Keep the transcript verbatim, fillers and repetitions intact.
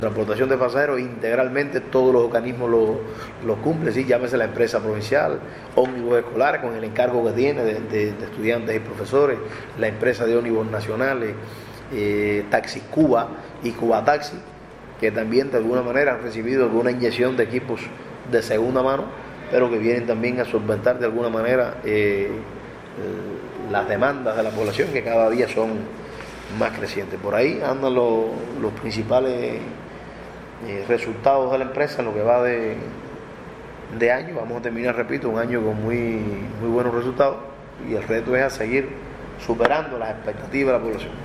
Transportación de pasajeros integralmente, todos los organismos lo, lo cumplen, ¿sí? Llámese la empresa provincial, ómnibus escolares con el encargo que tiene de, de, de estudiantes y profesores, la empresa de ómnibus nacionales, eh, Taxi Cuba y Cuba Taxi, que también de alguna manera han recibido alguna inyección de equipos de segunda mano, pero que vienen también a solventar de alguna manera eh, las demandas de la población, que cada día son más crecientes. Por ahí andan los, los principales eh, resultados de la empresa en lo que va de, de año. Vamos a terminar, repito, un año con muy, muy buenos resultados, y el reto es a seguir superando las expectativas de la población.